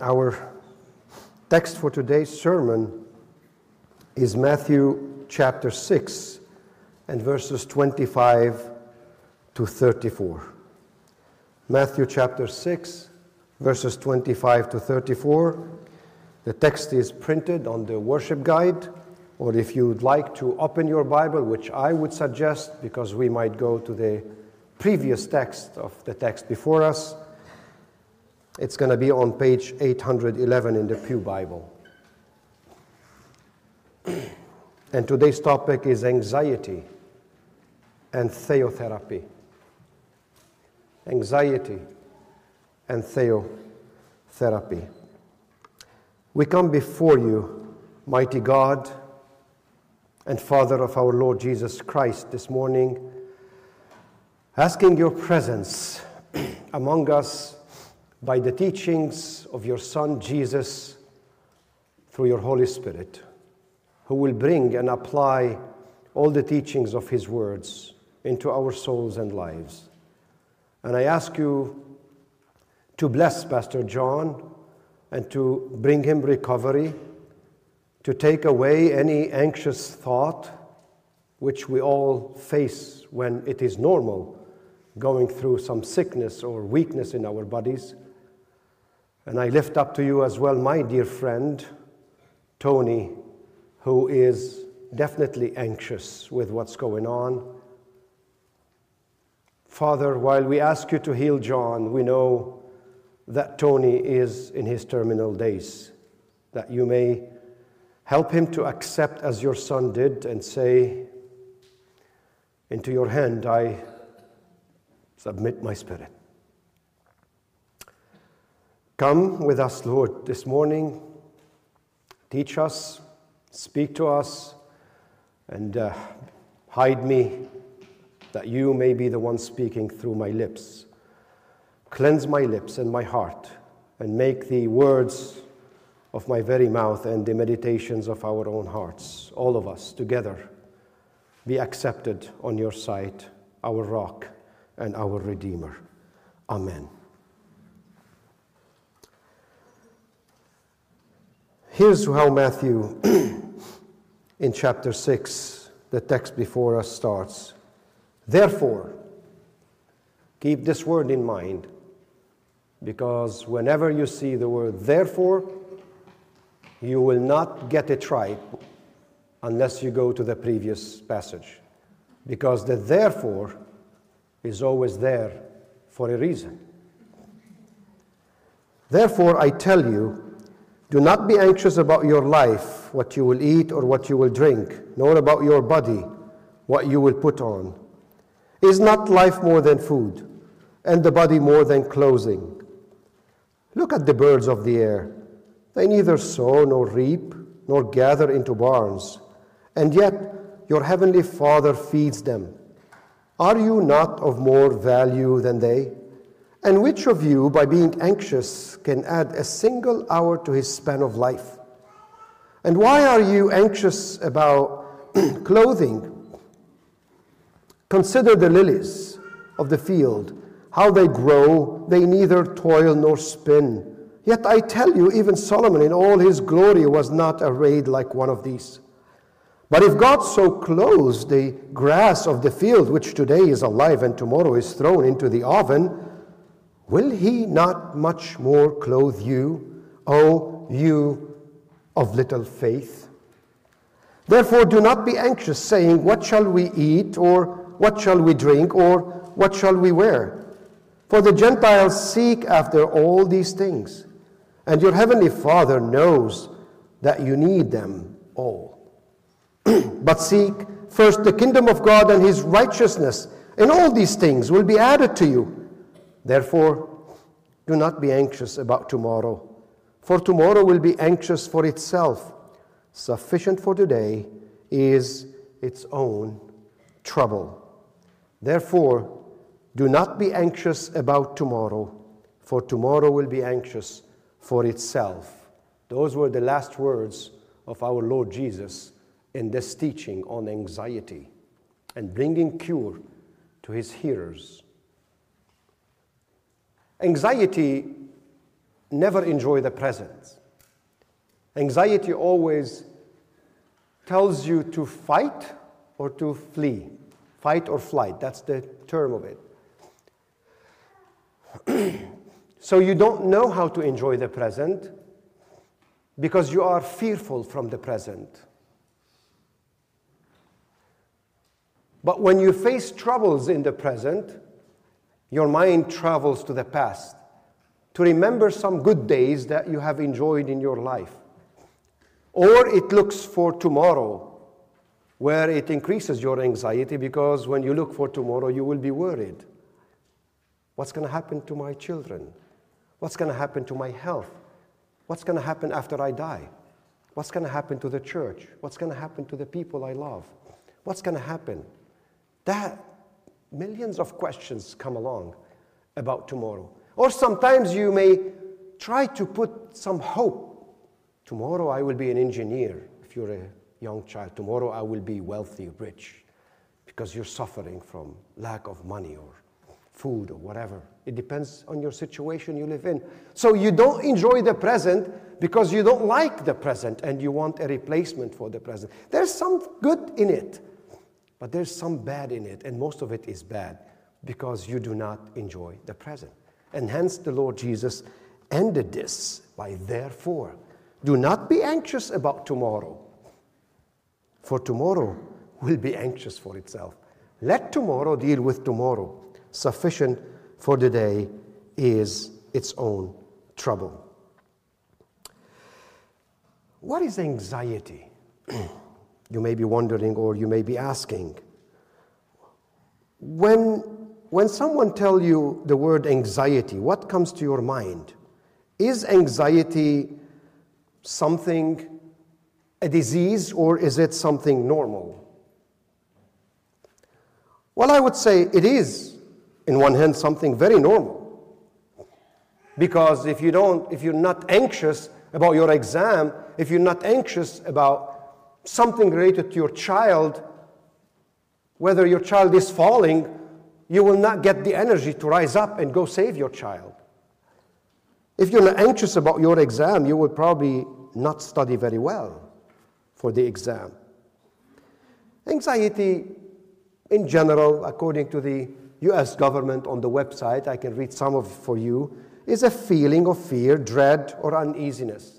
Our text for today's sermon is Matthew chapter 6 and verses 25 to 34. Matthew chapter 6, verses 25 to 34. The text is printed on the worship guide, or if you'd like to open your Bible, which I would suggest because we might go to the previous text of the text before us, it's going to be on page 811 in the Pew Bible. And today's topic is anxiety and theotherapy. Anxiety and theotherapy. We come before you, mighty God and Father of our Lord Jesus Christ, this morning, asking your presence among us by the teachings of your Son Jesus through your Holy Spirit, who will bring and apply all the teachings of his words into our souls and lives. And I ask you to bless Pastor John and to bring him recovery, to take away any anxious thought which we all face when it is normal, going through some sickness or weakness in our bodies. And I lift up to you as well my dear friend, Tony, who is definitely anxious with what's going on. Father, while we ask you to heal John, we know that Tony is in his terminal days, that you may help him to accept as your son did and say, into your hand I submit my spirit. Come with us, Lord, this morning. Teach us, speak to us, and hide me, that you may be the one speaking through my lips. Cleanse my lips and my heart, and make the words of my very mouth and the meditations of our own hearts, all of us together, be accepted on your sight, our rock and our Redeemer. Amen. Here's how Matthew, in chapter 6, the text before us starts. Therefore, keep this word in mind, because whenever you see the word therefore, you will not get it right unless you go to the previous passage, because the therefore is always there for a reason. Therefore, I tell you, do not be anxious about your life, what you will eat or what you will drink, nor about your body, what you will put on. Is not life more than food, and the body more than clothing? Look at the birds of the air. They neither sow nor reap, nor gather into barns, and yet your heavenly Father feeds them. Are you not of more value than they? And which of you, by being anxious, can add a single hour to his span of life? And why are you anxious about clothing? Consider the lilies of the field, how they grow, they neither toil nor spin. Yet I tell you, even Solomon in all his glory was not arrayed like one of these. But if God so clothes the grass of the field, which today is alive and tomorrow is thrown into the oven, will he not much more clothe you, O you of little faith? Therefore do not be anxious, saying, what shall we eat, or what shall we drink, or what shall we wear? For the Gentiles seek after all these things, and your heavenly Father knows that you need them all. But seek first the kingdom of God and his righteousness, and all these things will be added to you. Therefore, do not be anxious about tomorrow, for tomorrow will be anxious for itself. Sufficient for today is its own trouble. Therefore, do not be anxious about tomorrow, for tomorrow will be anxious for itself. Those were the last words of our Lord Jesus in this teaching on anxiety and bringing cure to his hearers. Anxiety never enjoy the present. Anxiety always tells you to fight or to flee. Fight or flight, that's the term of it. So you don't know how to enjoy the present because you are fearful from the present. But when you face troubles in the present, your mind travels to the past to remember some good days that you have enjoyed in your life. Or it looks for tomorrow, where it increases your anxiety because when you look for tomorrow, you will be worried. What's going to happen to my children? What's going to happen to my health? What's going to happen after I die? What's going to happen to the church? What's going to happen to the people I love? What's going to happen? That millions of questions come along about tomorrow. Or sometimes you may try to put some hope. Tomorrow I will be an engineer if you're a young child. Tomorrow I will be wealthy, rich, because you're suffering from lack of money or food or whatever. It depends on your situation you live in. So you don't enjoy the present because you don't like the present and you want a replacement for the present. There's some good in it, but there's some bad in it, and most of it is bad because you do not enjoy the present. And hence the Lord Jesus ended this by therefore. Do not be anxious about tomorrow, for tomorrow will be anxious for itself. Let tomorrow deal with tomorrow. Sufficient for the day is its own trouble. What is anxiety? You may be wondering, or you may be asking. When someone tells you the word anxiety, what comes to your mind? Is anxiety something, a disease, or is it something normal? Well, I would say it is, in one hand, something very normal. Because if you're not anxious about your exam, if you're not anxious about something related to your child, whether your child is falling, you will not get the energy to rise up and go save your child. If you're not anxious about your exam, you will probably not study very well for the exam. Anxiety, in general, according to the U.S. government on the website, I can read some of it for you, is a feeling of fear, dread, or uneasiness.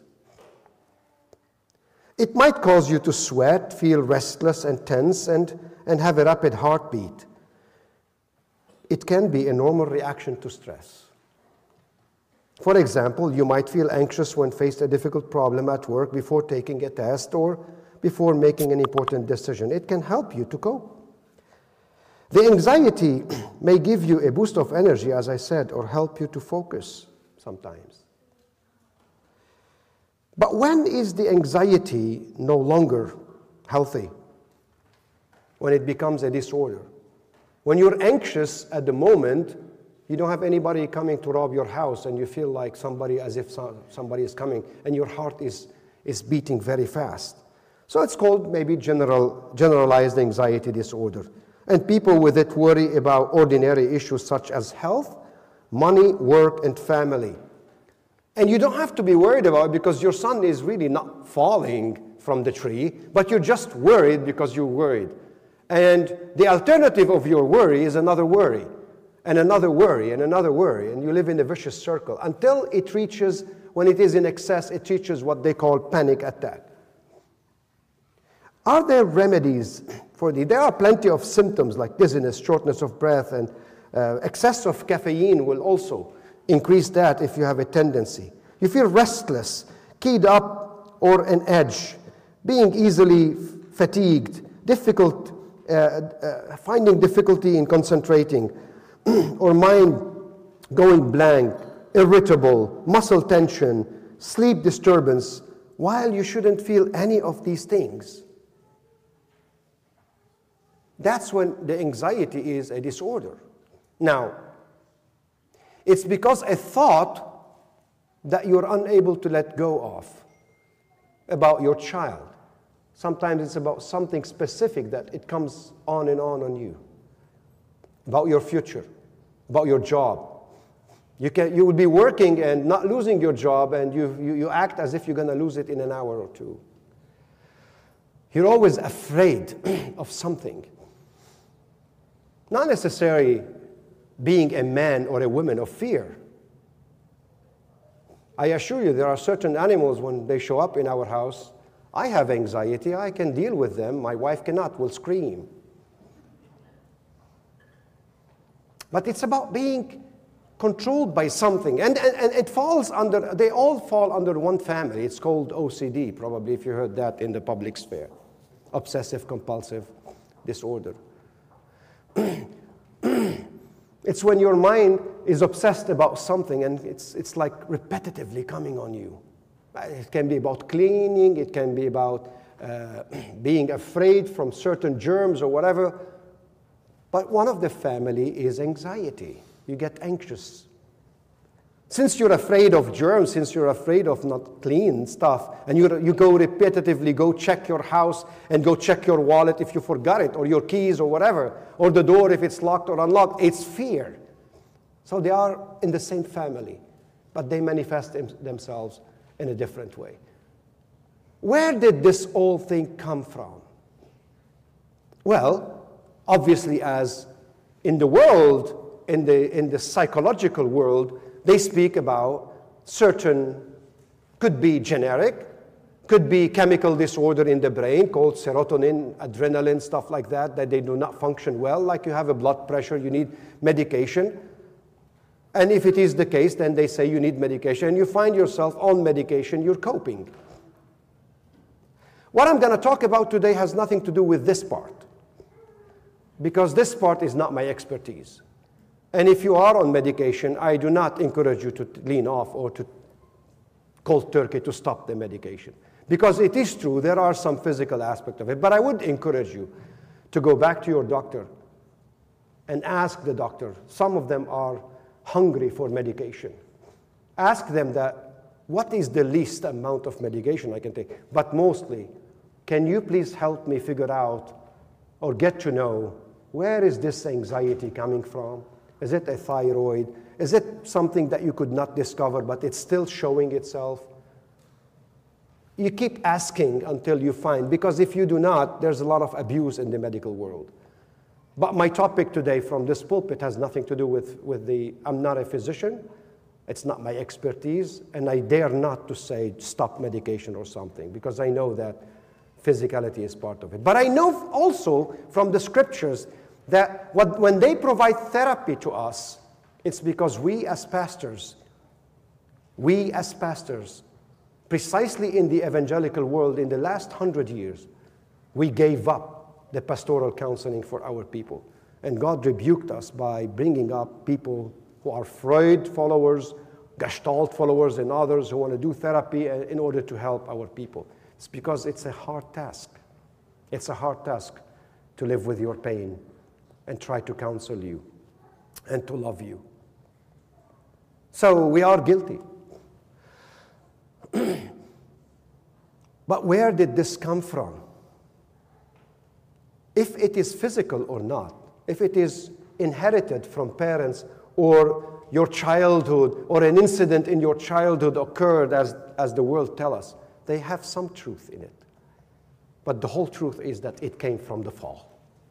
It might cause you to sweat, feel restless and tense, and have a rapid heartbeat. It can be a normal reaction to stress. For example, you might feel anxious when faced a difficult problem at work before taking a test or before making an important decision. It can help you to cope. The anxiety may give you a boost of energy, as I said, or help you to focus sometimes. But when is the anxiety no longer healthy? When it becomes a disorder. When you're anxious at the moment, you don't have anybody coming to rob your house and you feel like somebody, as if somebody is coming, and your heart is beating very fast. So it's called maybe generalized anxiety disorder. And people with it worry about ordinary issues such as health, money, work, and family. And you don't have to be worried about it because your son is really not falling from the tree, but you're just worried because you're worried. And the alternative of your worry is another worry, and another worry, and another worry, and you live in a vicious circle until it reaches, when it is in excess, it reaches what they call panic attack. Are there remedies for this? There are plenty of symptoms like dizziness, shortness of breath, and excess of caffeine will also increase that if you have a tendency. You feel restless, keyed up or on edge, being easily fatigued, finding difficulty in concentrating, or mind going blank, irritable, muscle tension, sleep disturbance, while you shouldn't feel any of these things. That's when the anxiety is a disorder. Now, it's because a thought that you're unable to let go of about your child. Sometimes it's about something specific that it comes on you. About your future, about your job, You would be working and not losing your job, and you act as if you're going to lose it in an hour or two. You're always afraid of something. Not necessarily being a man or a woman of fear. I assure you, there are certain animals, when they show up in our house, I have anxiety, I can deal with them, my wife cannot, will scream. But it's about being controlled by something. And it falls under, they all fall under one family. It's called OCD, probably, if you heard that in the public sphere. Obsessive compulsive disorder. It's when your mind is obsessed about something and it's like repetitively coming on you. It can be about cleaning, it can be about being afraid from certain germs or whatever. But one of the family is anxiety. You get anxious. Since you're afraid of germs, since you're afraid of not clean stuff, and you go repetitively, go check your house and go check your wallet if you forgot it, or your keys or whatever, or the door if it's locked or unlocked, it's fear. So they are in the same family, but they manifest themselves in a different way. Where did this whole thing come from? Well, obviously, as in the world, in the psychological world, they speak about certain, could be generic, could be chemical disorder in the brain called serotonin, adrenaline, stuff like that they do not function well. Like you have a blood pressure, you need medication. And if it is the case, then they say you need medication, and you find yourself on medication, you're coping. What I'm going to talk about today has nothing to do with this part, because this part is not my expertise. And if you are on medication, I do not encourage you to lean off or to cold turkey to stop the medication. Because it is true, there are some physical aspects of it, but I would encourage you to go back to your doctor and ask the doctor. Some of them are hungry for medication. Ask them that, what is the least amount of medication I can take? But mostly, can you please help me figure out or get to know, where is this anxiety coming from? Is it a thyroid? Is it something that you could not discover, but it's still showing itself? You keep asking until you find, because if you do not, there's a lot of abuse in the medical world. But my topic today from this pulpit has nothing to do with I'm not a physician, it's not my expertise, and I dare not to say stop medication or something, because I know that physicality is part of it. But I know also from the scriptures that when they provide therapy to us, it's because we as pastors, precisely in the evangelical world in the last 100 years, we gave up the pastoral counseling for our people. And God rebuked us by bringing up people who are Freud followers, Gestalt followers, and others who want to do therapy in order to help our people. It's because it's a hard task. It's a hard task to live with your pain and try to counsel you and to love you. So we are guilty. But where did this come from? If it is physical or not, if it is inherited from parents or your childhood or an incident in your childhood occurred as the world tells us, they have some truth in it. But the whole truth is that it came from the fall.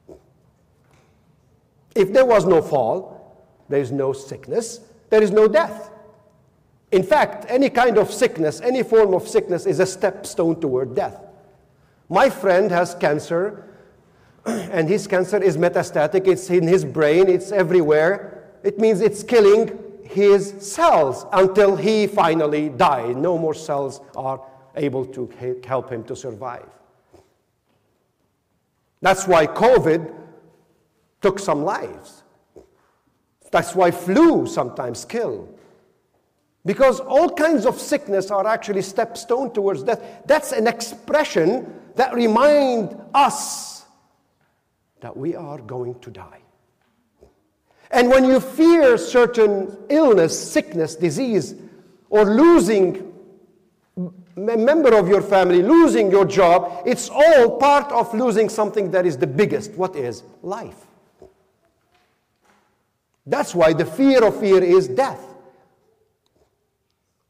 If there was no fall, there is no sickness, there is no death. In fact, any kind of sickness, any form of sickness is a stepstone toward death. My friend has cancer, and his cancer is metastatic. It's in his brain, it's everywhere. It means it's killing his cells until he finally dies. No more cells are able to help him to survive. That's why COVID took some lives. That's why flu sometimes kill. Because all kinds of sickness are actually stepstone towards death. That's an expression that reminds us that we are going to die. And when you fear certain illness, sickness, disease, or losing a member of your family, losing your job, it's all part of losing something that is the biggest. What is? Life. That's why the fear of fear is death.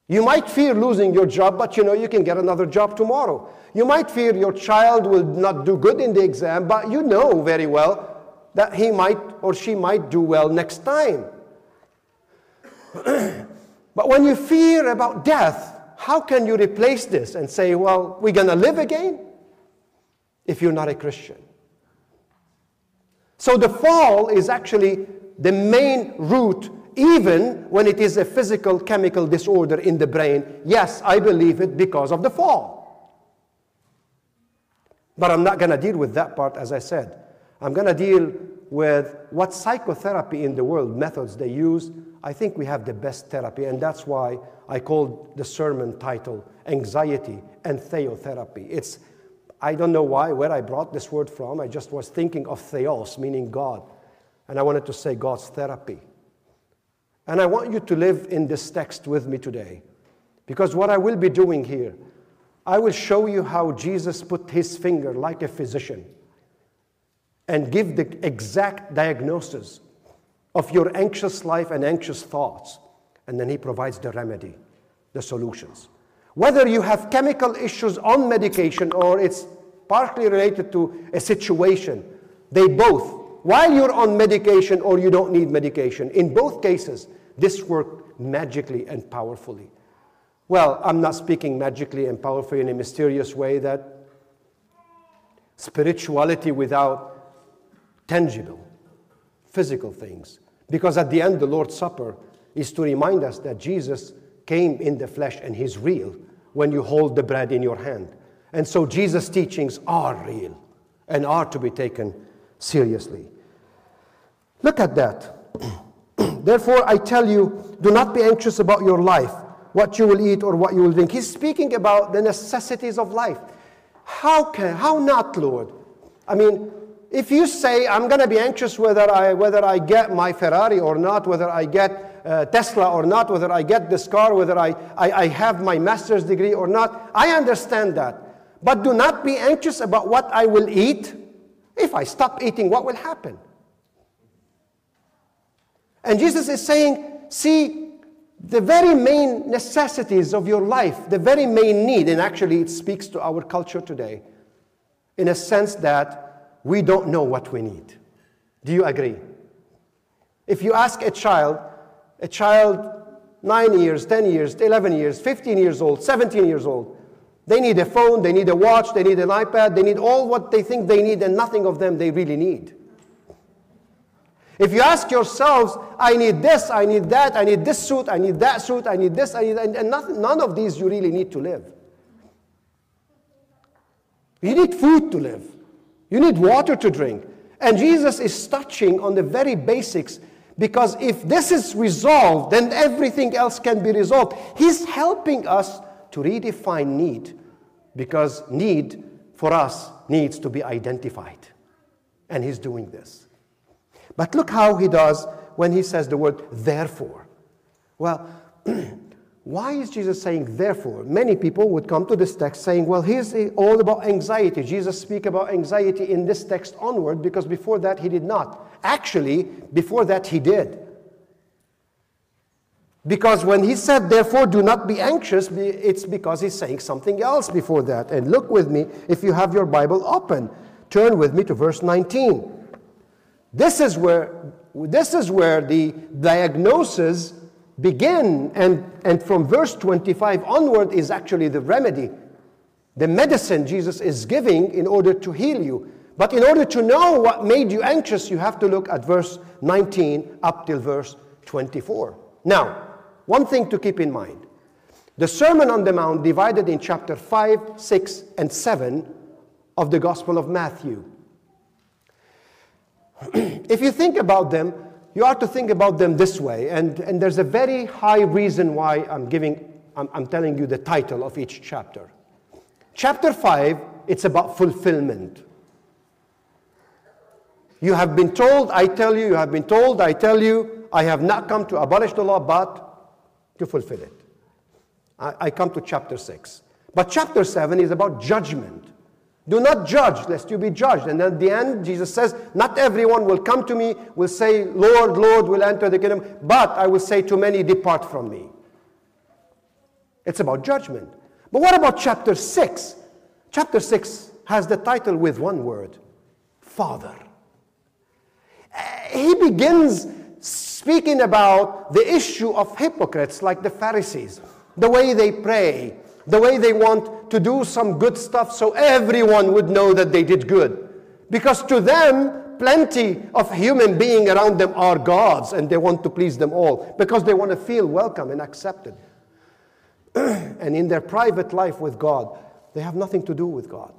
You might fear losing your job, but you can get another job tomorrow. You might fear your child will not do good in the exam, but you know very well that he might or she might do well next time. But when you fear about death, how can you replace this and say, well, we're going to live again? If you're not a Christian. So the fall is actually the main root, even when it is a physical chemical disorder in the brain. Yes, I believe it because of the fall. But I'm not going to deal with that part, as I said. I'm going to deal with what psychotherapy in the world, methods they use. I think we have the best therapy, and that's why I called the sermon title, Anxiety and Theotherapy. I don't know where I brought this word from. I just was thinking of theos, meaning God. And I wanted to say God's therapy. And I want you to live in this text with me today. Because what I will be doing here, I will show you how Jesus put his finger like a physician and give the exact diagnosis of your anxious life and anxious thoughts. And then he provides the remedy, the solutions. Whether you have chemical issues on medication or it's partly related to a situation, they both, while you're on medication or you don't need medication, in both cases, this works magically and powerfully. Well, I'm not speaking magically and powerfully in a mysterious way that spirituality without tangible, physical things. Because at the end, the Lord's Supper is to remind us that Jesus came in the flesh and he's real when you hold the bread in your hand. And so Jesus' teachings are real and are to be taken seriously. Look at that. Therefore, I tell you, do not be anxious about your life, what you will eat or what you will drink. He's speaking about the necessities of life. How not, Lord? I mean, if you say, I'm going to be anxious whether I get my Ferrari or not, whether I get Tesla or not, whether I get this car, whether I have my master's degree or not, I understand that. But do not be anxious about what I will eat. If I stop eating, what will happen? And Jesus is saying, see, the very main necessities of your life, the very main need, and actually it speaks to our culture today, in a sense that we don't know what we need. Do you agree? If you ask a child 9 years, 10 years, 11 years, 15 years old, 17 years old, they need a phone, they need a watch, they need an iPad, they need all what they think they need, and nothing of them they really need. If you ask yourselves, I need this, I need that, I need this suit, I need that suit, I need this, I need, and none of these you really need to live. You need food to live. You need water to drink. And Jesus is touching on the very basics, because if this is resolved, then everything else can be resolved. He's helping us to redefine need, because need for us needs to be identified. And he's doing this. But look how he does when he says the word therefore. Well, why is Jesus saying therefore? Many people would come to this text saying, well, here's all about anxiety. Jesus speaks about anxiety in this text onward, because before that he did not. Actually, before that he did. Because when he said, therefore, do not be anxious, it's because he's saying something else before that. And look with me, if you have your Bible open, turn with me to verse 19. This is where the diagnosis begin, and from verse 25 onward is actually the remedy, the medicine Jesus is giving in order to heal you. But in order to know what made you anxious, you have to look at verse 19 up till verse 24. Now, one thing to keep in mind. The Sermon on the Mount divided in chapter 5, 6, and 7 of the Gospel of Matthew. If you think about them, you ought to think about them this way, and there's a very high reason why I'm telling you the title of each chapter. Chapter 5, it's about fulfillment. You have been told, I tell you, you have been told, I tell you, I have not come to abolish the law, but to fulfill it. I come to chapter 6. But chapter 7 is about judgment. Do not judge, lest you be judged. And at the end, Jesus says, not everyone will come to me, will say, Lord, Lord, will enter the kingdom, but I will say to many, depart from me. It's about judgment. But what about chapter 6? Chapter 6 has the title with one word: Father. He begins speaking about the issue of hypocrites like the Pharisees, the way they pray, the way they want to do some good stuff so everyone would know that they did good. Because to them, plenty of human beings around them are gods, and they want to please them all because they want to feel welcome and accepted. And in their private life with God, they have nothing to do with God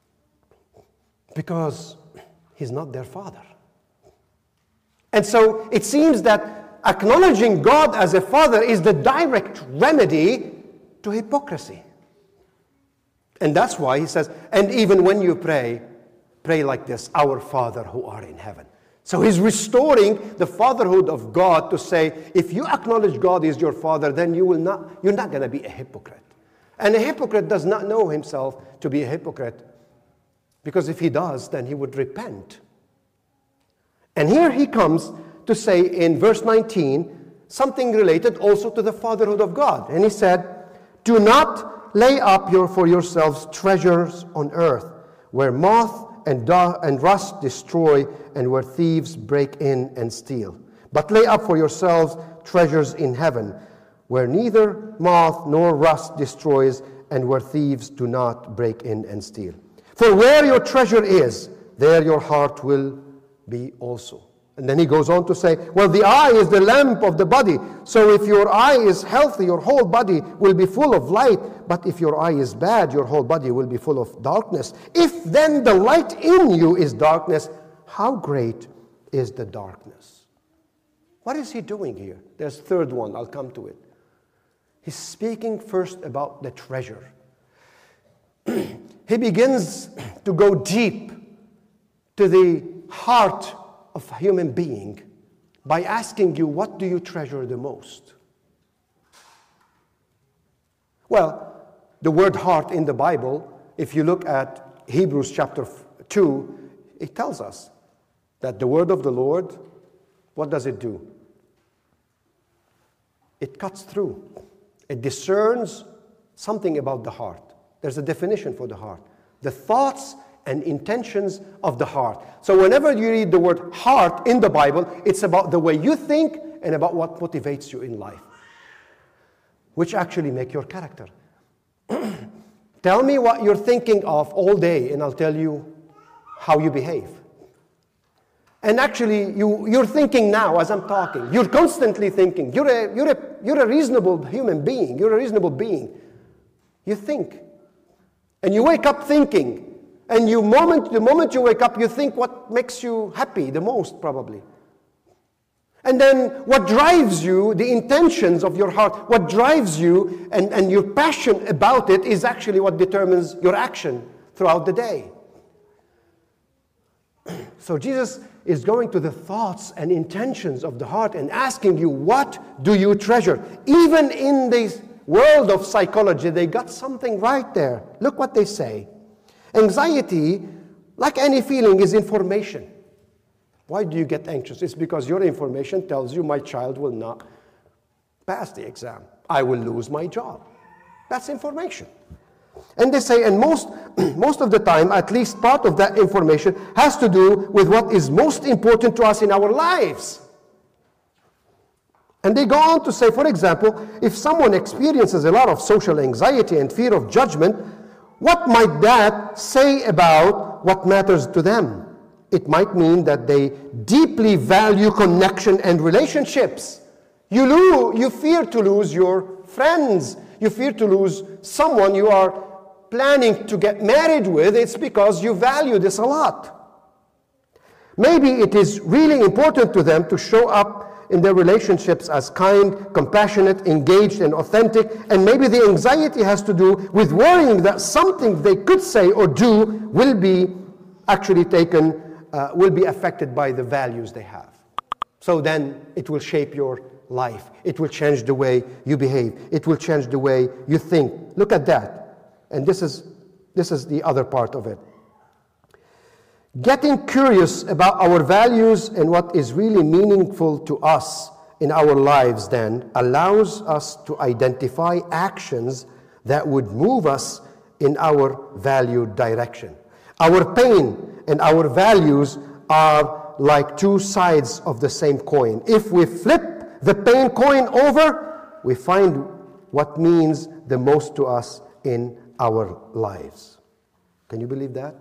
because He's not their Father. And so it seems that acknowledging God as a Father is the direct remedy to hypocrisy. And that's why he says, and even when you pray, pray like this: Our Father who art in heaven. So he's restoring the fatherhood of God to say, if you acknowledge God is your Father, then you're not going to be a hypocrite. And a hypocrite does not know himself to be a hypocrite, because if he does, then he would repent. And here he comes to say in verse 19 something related also to the fatherhood of God. And he said, do not lay up for yourselves treasures on earth, where moth and rust destroy, and where thieves break in and steal. But lay up for yourselves treasures in heaven, where neither moth nor rust destroys, and where thieves do not break in and steal. For where your treasure is, there your heart will be also. And then he goes on to say, well, the eye is the lamp of the body. So if your eye is healthy, your whole body will be full of light. But if your eye is bad, your whole body will be full of darkness. If then the light in you is darkness, how great is the darkness? What is he doing here? There's a third one. I'll come to it. He's speaking first about the treasure. He begins to go deep to the heart of a human being by asking you, what do you treasure the most? Well, the word heart in the Bible, if you look at Hebrews chapter 2, it tells us that the word of the Lord, what does it do? It cuts through. It discerns something about the heart. There's a definition for the heart. The thoughts and intentions of the heart. So whenever you read the word heart in the Bible, it's about the way you think and about what motivates you in life, which actually make your character. Tell me what you're thinking of all day, and I'll tell you how you behave. And actually, you're thinking now as I'm talking. You're constantly thinking. You're a reasonable human being. You're a reasonable being. You think. And you wake up thinking. And the moment you wake up, you think what makes you happy the most, probably. And then what drives you, the intentions of your heart, what drives you and your passion about it is actually what determines your action throughout the day. So Jesus is going to the thoughts and intentions of the heart and asking you, what do you treasure? Even in this world of psychology, they got something right there. Look what they say. Anxiety, like any feeling, is information. Why do you get anxious? It's because your information tells you my child will not pass the exam. I will lose my job. That's information. And they say, and most of the time, at least part of that information has to do with what is most important to us in our lives. And they go on to say, for example, if someone experiences a lot of social anxiety and fear of judgment, what might that say about what matters to them? It might mean that they deeply value connection and relationships. You fear to lose your friends. You fear to lose someone you are planning to get married with. It's because you value this a lot. Maybe it is really important to them to show up in their relationships as kind, compassionate, engaged, and authentic. And maybe the anxiety has to do with worrying that something they could say or do will be actually taken, will be affected by the values they have. So then it will shape your life. It will change the way you behave. It will change the way you think. Look at that. And this is the other part of it. Getting curious about our values and what is really meaningful to us in our lives then allows us to identify actions that would move us in our valued direction. Our pain and our values are like two sides of the same coin. If we flip the pain coin over, we find what means the most to us in our lives. Can you believe that?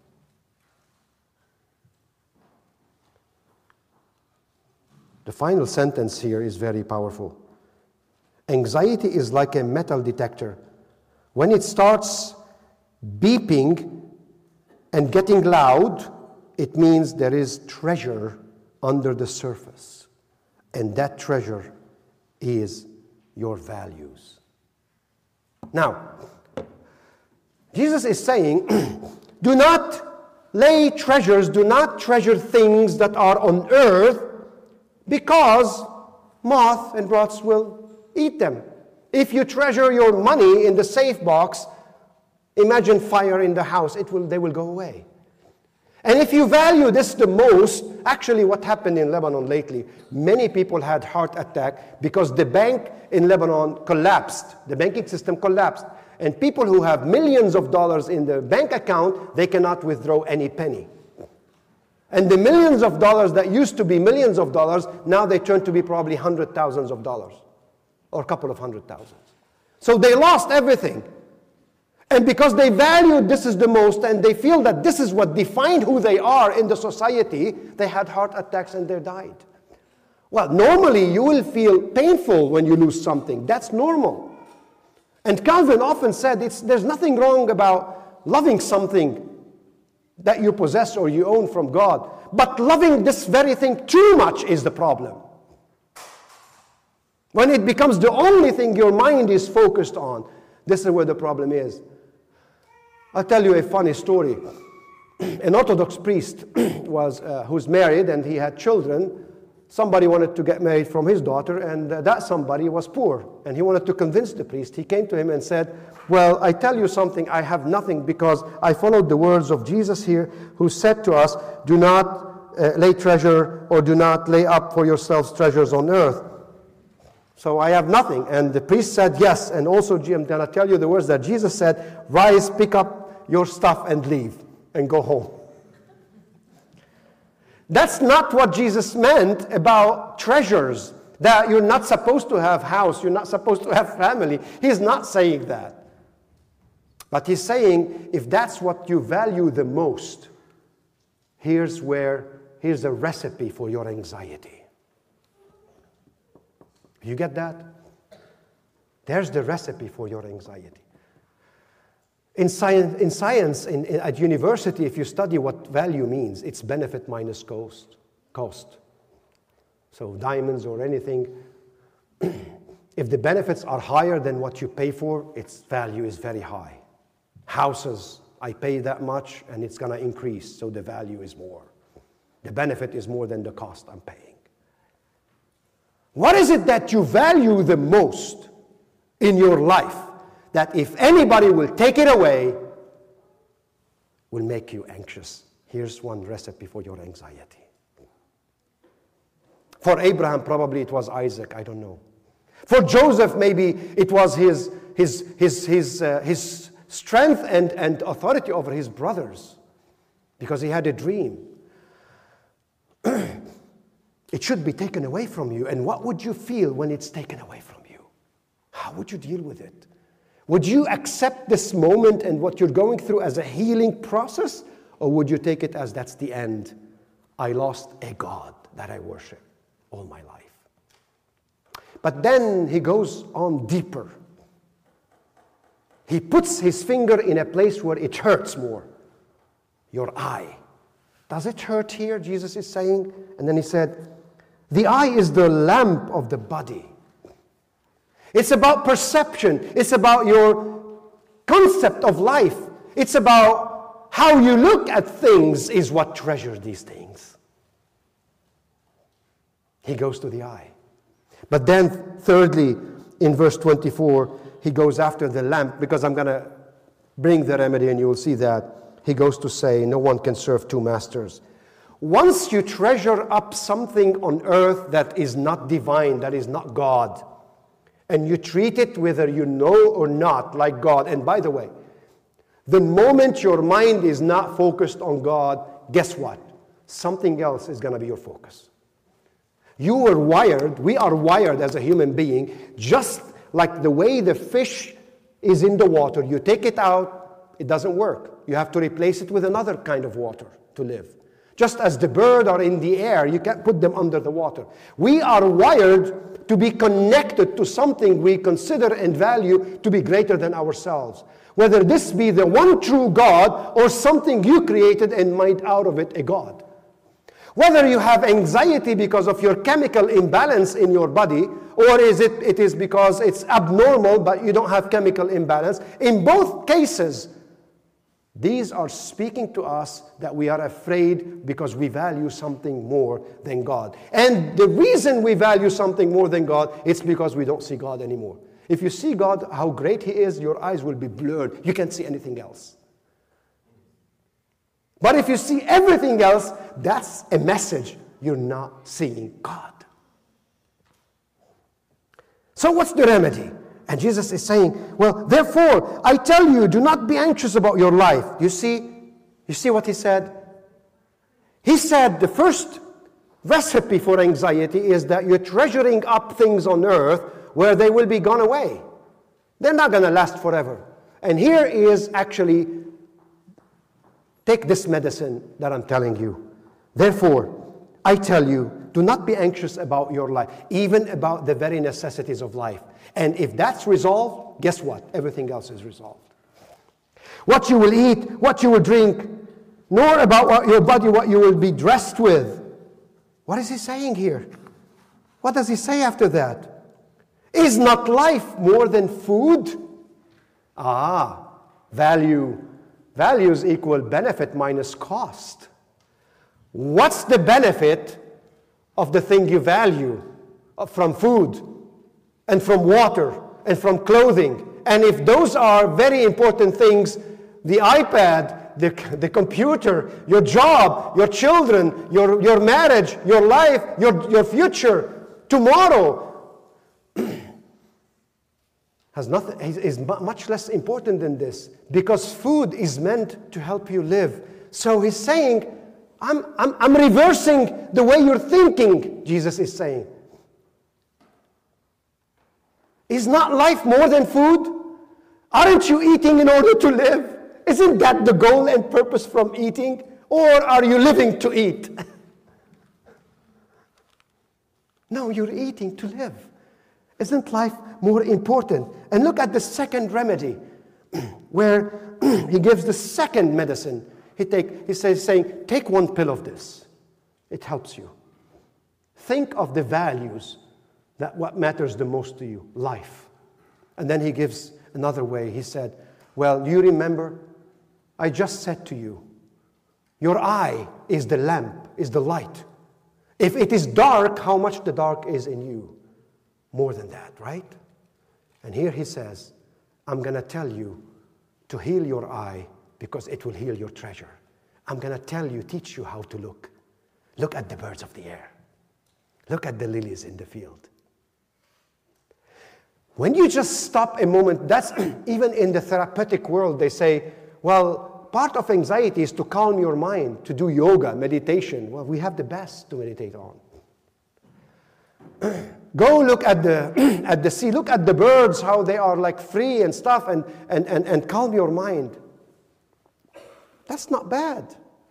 The final sentence here is very powerful. Anxiety is like a metal detector. When it starts beeping and getting loud, it means there is treasure under the surface. And that treasure is your values. Now, Jesus is saying, do not lay treasures, do not treasure things that are on earth, because moth and rats will eat them. If you treasure your money in the safe box, imagine fire in the house, they will go away. And if you value this the most, actually what happened in Lebanon lately, many people had heart attack because the bank in Lebanon collapsed. The banking system collapsed. And people who have millions of dollars in their bank account, they cannot withdraw any penny. And the millions of dollars that used to be millions of dollars, now they turn to be probably hundred thousands of dollars. Or a couple of hundred thousands. So they lost everything. And because they valued this is the most, and they feel that this is what defined who they are in the society, they had heart attacks and they died. Well, normally you will feel painful when you lose something. That's normal. And Calvin often said there's nothing wrong about loving something that you possess or you own from God. But loving this very thing too much is the problem. When it becomes the only thing your mind is focused on, this is where the problem is. I'll tell you a funny story. An Orthodox priest who's married and he had children. Somebody wanted to get married from his daughter, and that somebody was poor. And he wanted to convince the priest. He came to him and said, well, I tell you something, I have nothing because I followed the words of Jesus here, who said to us, do not lay treasure or do not lay up for yourselves treasures on earth. So I have nothing. And the priest said, yes. And also, I'm going to tell you the words that Jesus said, rise, pick up your stuff and leave and go home. That's not what Jesus meant about treasures, that you're not supposed to have house, you're not supposed to have family. He's not saying that. But he's saying, if that's what you value the most, here's a recipe for your anxiety. You get that? There's the recipe for your anxiety. In science, at university, if you study what value means, it's benefit minus cost. So diamonds or anything, if the benefits are higher than what you pay for, its value is very high. Houses, I pay that much and it's going to increase, so the value is more. The benefit is more than the cost I'm paying. What is it that you value the most in your life that if anybody will take it away, will make you anxious? Here's one recipe for your anxiety. For Abraham, probably it was Isaac, I don't know. For Joseph, maybe it was his strength and authority over his brothers, because he had a dream. It should be taken away from you. And what would you feel when it's taken away from you? How would you deal with it? Would you accept this moment and what you're going through as a healing process? Or would you take it as that's the end? I lost a God that I worship all my life. But then he goes on deeper. He puts his finger in a place where it hurts more. Your eye. Does it hurt here? Jesus is saying. And then he said, the eye is the lamp of the body. It's about perception. It's about your concept of life. It's about how you look at things is what treasures these things. He goes to the eye. But then thirdly, in verse 24, he goes after the lamp, because I'm going to bring the remedy and you will see that. He goes to say, no one can serve two masters. Once you treasure up something on earth that is not divine, that is not God, and you treat it whether you know or not like God, and by the way, the moment your mind is not focused on God, guess what? Something else is going to be your focus. You were wired, we are wired as a human being, just like the way the fish is in the water. You take it out, it doesn't work. You have to replace it with another kind of water to live. Just as the birds are in the air, you can't put them under the water. We are wired to be connected to something we consider and value to be greater than ourselves. Whether this be the one true God or something you created and made out of it a God. Whether you have anxiety because of your chemical imbalance in your body, or it is because it's abnormal but you don't have chemical imbalance, in both cases, these are speaking to us that we are afraid because we value something more than God. And the reason we value something more than God, it's because we don't see God anymore. If you see God, how great He is, your eyes will be blurred. You can't see anything else. But if you see everything else, that's a message. You're not seeing God. So what's the remedy? And Jesus is saying, well, therefore, I tell you, do not be anxious about your life. You see what He said? He said the first recipe for anxiety is that you're treasuring up things on earth where they will be gone away. They're not going to last forever. And here is actually, take this medicine that I'm telling you. Therefore, I tell you, do not be anxious about your life, even about the very necessities of life. And if that's resolved, guess what? Everything else is resolved. What you will eat, what you will drink, nor about what your body, what you will be dressed with. What is He saying here? What does He say after that? Is not life more than food? Value. Values equal benefit minus cost. What's the benefit of the thing you value from food and from water and from clothing? And if those are very important things, the iPad, the computer, your job, your children, your marriage, your life, your future, tomorrow, is much less important than this, because food is meant to help you live. So He's saying, I'm reversing the way you're thinking, Jesus is saying. Is not life more than food? Aren't you eating in order to live? Isn't that the goal and purpose from eating? Or are you living to eat? No, you're eating to live. Isn't life more important? And look at the second remedy, where He gives the second medicine. He says, saying, take one pill of this. It helps you. Think of the values, that what matters the most to you, life. And then He gives another way. He said, well, you remember, I just said to you, your eye is the lamp, is the light. If it is dark, how much the dark is in you? More than that, right? And here He says, I'm going to tell you to heal your eye because it will heal your treasure. I'm going to teach you how to look. Look at the birds of the air. Look at the lilies in the field. When you just stop a moment, that's even in the therapeutic world, they say, well, part of anxiety is to calm your mind, to do yoga, meditation. Well, we have the best to meditate on. Go look at the sea, look at the birds, how they are like free and stuff, and calm your mind. That's not bad.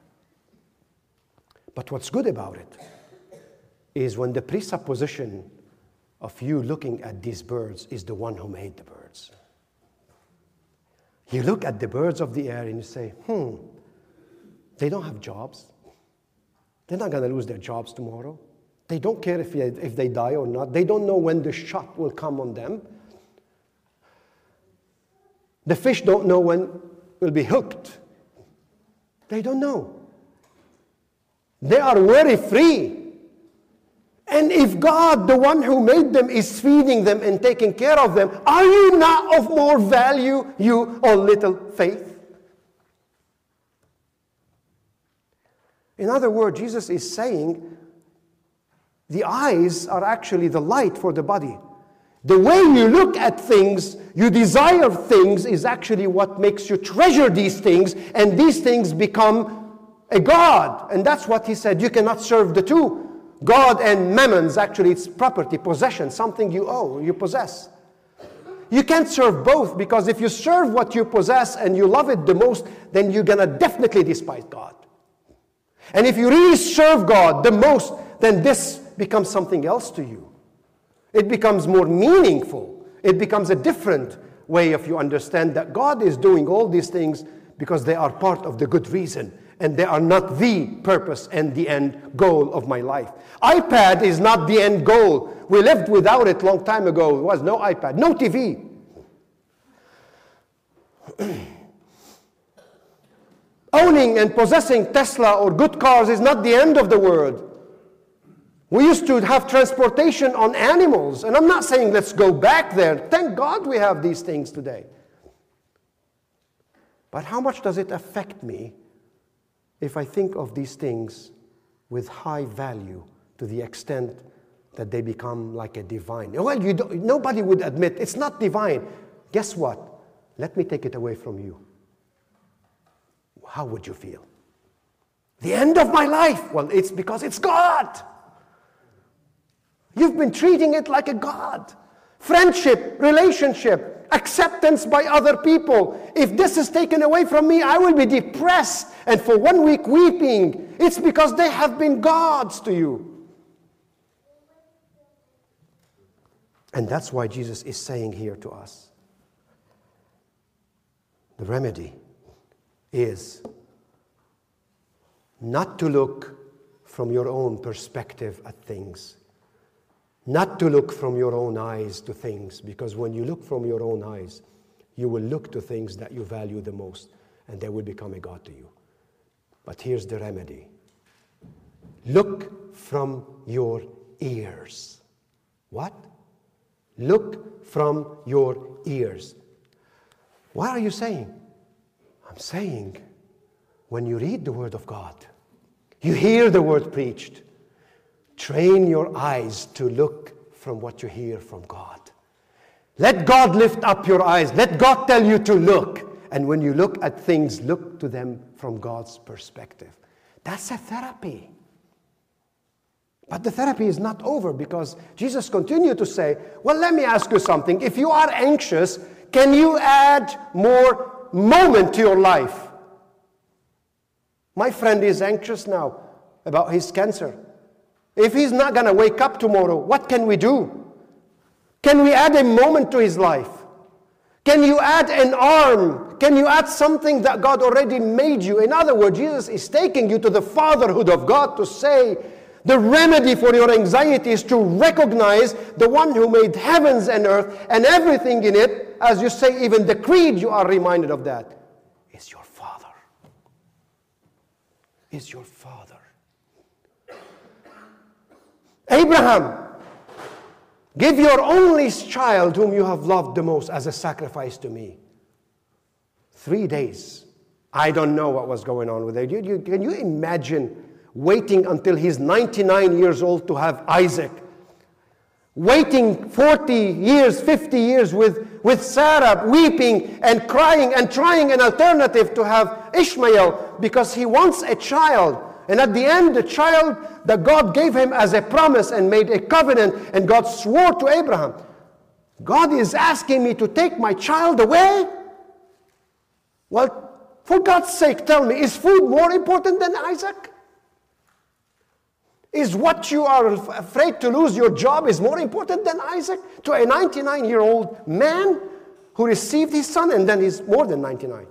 But what's good about it is when the presupposition of you looking at these birds is the one who made the birds. You look at the birds of the air and you say, they don't have jobs. They're not going to lose their jobs tomorrow. They don't care if they die or not. They don't know when the shot will come on them. The fish don't know when will be hooked. They don't know. They are very free. And if God, the one who made them, is feeding them and taking care of them, are you not of more value, you, O little faith? In other words, Jesus is saying the eyes are actually the light for the body. The way you look at things, you desire things, is actually what makes you treasure these things, and these things become a god. And that's what he said. You cannot serve the two. God and mammons, actually, it's property, possession, something you owe, you possess. You can't serve both, because if you serve what you possess and you love it the most, then you're going to definitely despise God. And if you really serve God the most, then this becomes something else to you. It becomes more meaningful. It becomes a different way of you understand that God is doing all these things because they are part of the good reason, and they are not the purpose and the end goal of my life. iPad is not the end goal. We lived without it long time ago. There was no iPad, no TV. Owning and possessing Tesla or good cars is not the end of the world. We used to have transportation on animals, and I'm not saying let's go back there. Thank God we have these things today. But how much does it affect me if I think of these things with high value to the extent that they become like a divine? Well, nobody would admit it's not divine. Guess what? Let me take it away from you. How would you feel? The end of my life? Well, it's because it's God. You've been treating it like a god. Friendship, relationship, acceptance by other people. If this is taken away from me, I will be depressed and for 1 week weeping. It's because they have been gods to you. And that's why Jesus is saying here to us, the remedy is not to look from your own perspective at things. Not to look from your own eyes to things, because when you look from your own eyes, you will look to things that you value the most, and they will become a god to you. But here's the remedy. Look from your ears. What? Look from your ears. What are you saying? I'm saying, when you read the Word of God, you hear the Word preached, train your eyes to look from what you hear from God. Let God lift up your eyes. Let God tell you to look. And when you look at things, look to them from God's perspective. That's a therapy. But the therapy is not over, because Jesus continued to say, well, let me ask you something. If you are anxious, can you add more moment to your life? My friend is anxious now about his cancer. If he's not going to wake up tomorrow, what can we do? Can we add a moment to his life? Can you add an arm? Can you add something that God already made you? In other words, Jesus is taking you to the fatherhood of God to say, the remedy for your anxiety is to recognize the one who made heavens and earth and everything in it. As you say, even the creed, you are reminded of that. Is your Father. Is your Father. Abraham, give your only child whom you have loved the most as a sacrifice to me. 3 days. I don't know what was going on with it. Can you imagine waiting until he's 99 years old to have Isaac? Waiting 40 years, 50 years with Sarah, weeping and crying and trying an alternative to have Ishmael because he wants a child. And at the end, the child that God gave him as a promise and made a covenant, and God swore to Abraham, God is asking me to take my child away? Well, for God's sake, tell me, is food more important than Isaac? Is what you are afraid to lose your job is more important than Isaac? To a 99-year-old man who received his son, and then he's more than 99.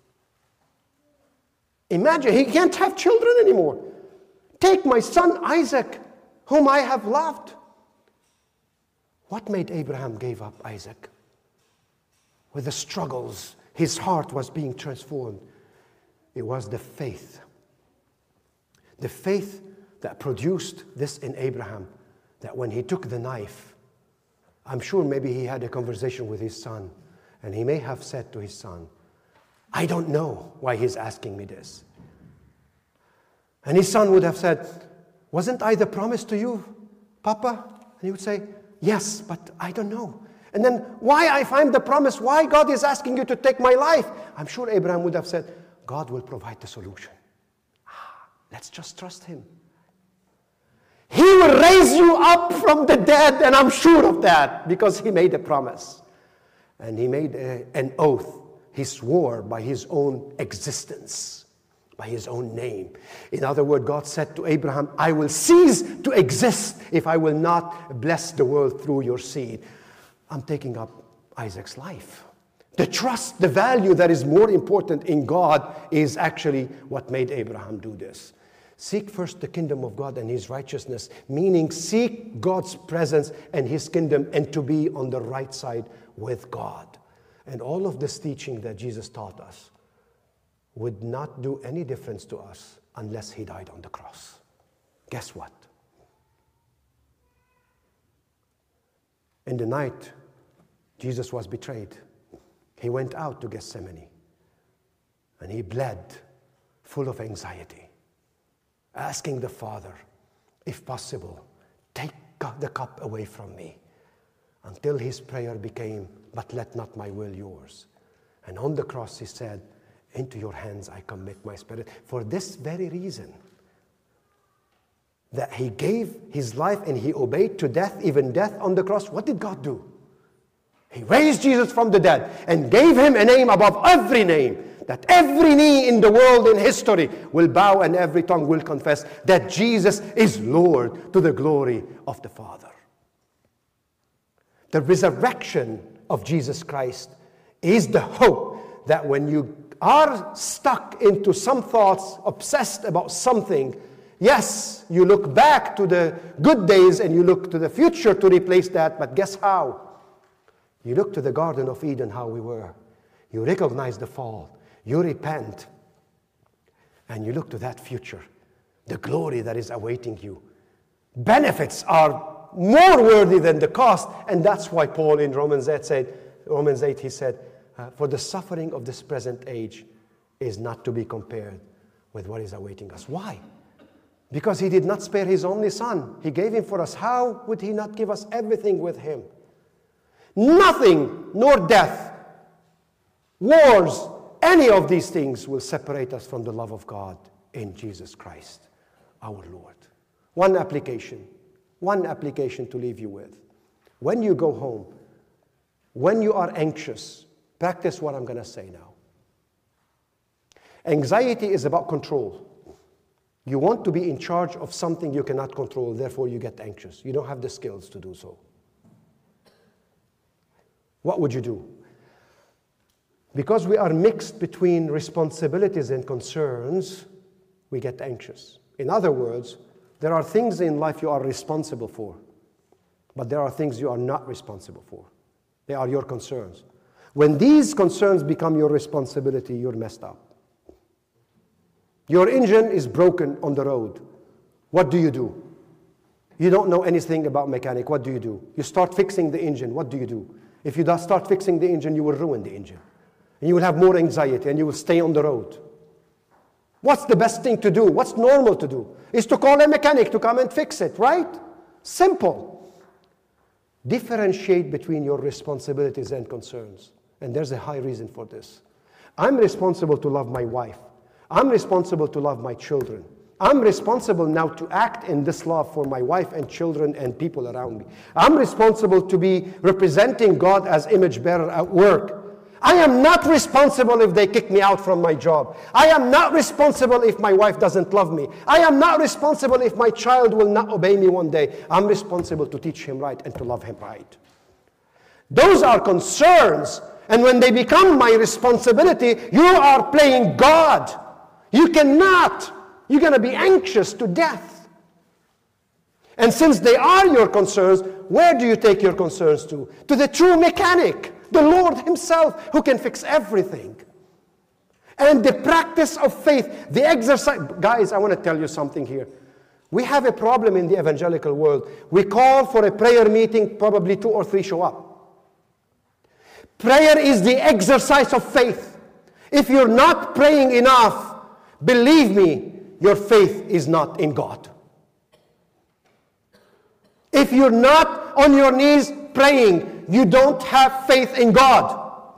Imagine, he can't have children anymore. Take my son Isaac, whom I have loved. What made Abraham give up Isaac? With the struggles, his heart was being transformed. It was the faith. The faith that produced this in Abraham, that when he took the knife, I'm sure maybe he had a conversation with his son, and he may have said to his son, I don't know why he's asking me this. And his son would have said, wasn't I the promise to you, Papa? And he would say, yes, but I don't know. And then, why if I'm the promise, why God is asking you to take my life? I'm sure Abraham would have said, God will provide the solution. Let's just trust him. He will raise you up from the dead, and I'm sure of that, because he made a promise. And he made an oath. He swore by his own existence, by his own name. In other words, God said to Abraham, I will cease to exist if I will not bless the world through your seed. I'm taking up Isaac's life. The trust, the value that is more important in God is actually what made Abraham do this. Seek first the kingdom of God and his righteousness, meaning seek God's presence and his kingdom and to be on the right side with God. And all of this teaching that Jesus taught us would not do any difference to us unless he died on the cross. Guess what? In the night, Jesus was betrayed. He went out to Gethsemane and he bled, full of anxiety, asking the Father, if possible, take the cup away from me, until his prayer became, but let not my will, yours. And on the cross he said, into your hands I commit my spirit. For this very reason, that he gave his life and he obeyed to death, even death on the cross. What did God do? He raised Jesus from the dead and gave him a name above every name, that every knee in the world in history will bow and every tongue will confess that Jesus is Lord, to the glory of the Father. The resurrection of Jesus Christ is the hope that when you are stuck into some thoughts, obsessed about something, yes, you look back to the good days and you look to the future to replace that, but guess how? You look to the Garden of Eden, how we were. You recognize the fall. You repent. And you look to that future, the glory that is awaiting you. Benefits are more worthy than the cost. And that's why Paul in Romans 8, he said, for the suffering of this present age is not to be compared with what is awaiting us. Why? Because he did not spare his only son. He gave him for us. How would he not give us everything with him? Nothing, nor death, wars, any of these things will separate us from the love of God in Jesus Christ, our Lord. One application to leave you with. When you go home, when you are anxious, practice what I'm going to say now. Anxiety is about control. You want to be in charge of something you cannot control, therefore you get anxious. You don't have the skills to do so. What would you do? Because we are mixed between responsibilities and concerns, we get anxious. In other words, there are things in life you are responsible for, but there are things you are not responsible for. They are your concerns. When these concerns become your responsibility, you're messed up. Your engine is broken on the road. What do? You don't know anything about mechanic. What do? You start fixing the engine. What do? If you start fixing the engine, you will ruin the engine. And you will have more anxiety and you will stay on the road. What's the best thing to do? What's normal to do? Is to call a mechanic to come and fix it, right? Simple. Differentiate between your responsibilities and concerns. And there's a high reason for this. I'm responsible to love my wife. I'm responsible to love my children. I'm responsible now to act in this love for my wife and children and people around me. I'm responsible to be representing God as image bearer at work. I am not responsible if they kick me out from my job. I am not responsible if my wife doesn't love me. I am not responsible if my child will not obey me one day. I'm responsible to teach him right and to love him right. Those are concerns. And when they become my responsibility, you are playing God. You cannot. You're going to be anxious to death. And since they are your concerns, where do you take your concerns to? To the true mechanic, the Lord himself, who can fix everything. And the practice of faith, the exercise. Guys, I want to tell you something here. We have a problem in the evangelical world. We call for a prayer meeting, probably 2 or 3 show up. Prayer is the exercise of faith. If you're not praying enough, believe me, your faith is not in God. If you're not on your knees praying, you don't have faith in God.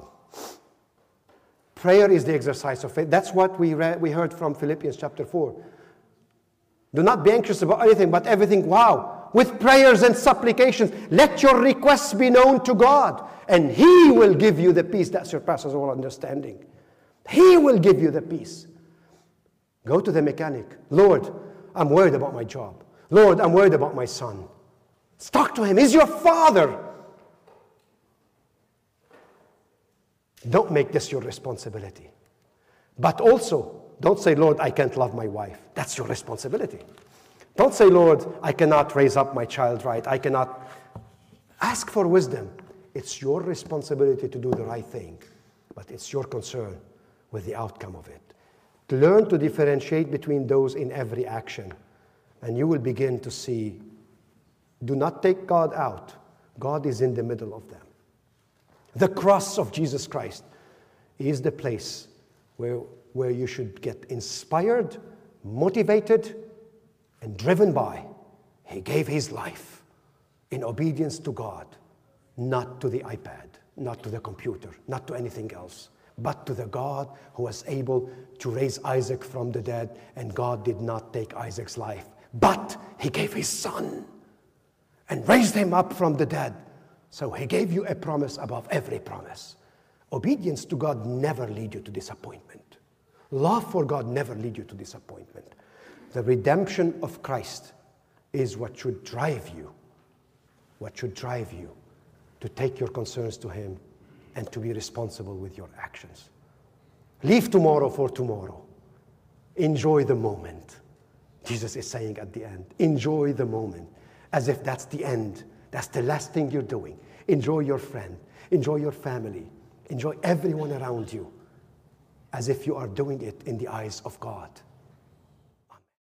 Prayer is the exercise of faith. That's what we heard from Philippians chapter 4. Do not be anxious about anything, but everything, with prayers and supplications, let your requests be known to God, and He will give you the peace that surpasses all understanding. He will give you the peace. Go to the mechanic. Lord, I'm worried about my job. Lord, I'm worried about my son. Talk to Him. He's your Father. Don't make this your responsibility. But also, don't say, Lord, I can't love my wife. That's your responsibility. Don't say, Lord, I cannot raise up my child right. I cannot. Ask for wisdom. It's your responsibility to do the right thing. But it's your concern with the outcome of it. To learn to differentiate between those in every action. And you will begin to see, do not take God out. God is in the middle of them. The cross of Jesus Christ is the place where you should get inspired, motivated, and driven by. He gave His life in obedience to God, not to the iPad, not to the computer, not to anything else, but to the God who was able to raise Isaac from the dead, and God did not take Isaac's life, but He gave His son and raised him up from the dead. So He gave you a promise above every promise. Obedience to God never leads you to disappointment. Love for God never leads you to disappointment. The redemption of Christ is what should drive you. What should drive you to take your concerns to Him and to be responsible with your actions. Leave tomorrow for tomorrow. Enjoy the moment. Jesus is saying at the end, enjoy the moment, as if that's the end. That's the last thing you're doing. Enjoy your friend. Enjoy your family. Enjoy everyone around you, as if you are doing it in the eyes of God.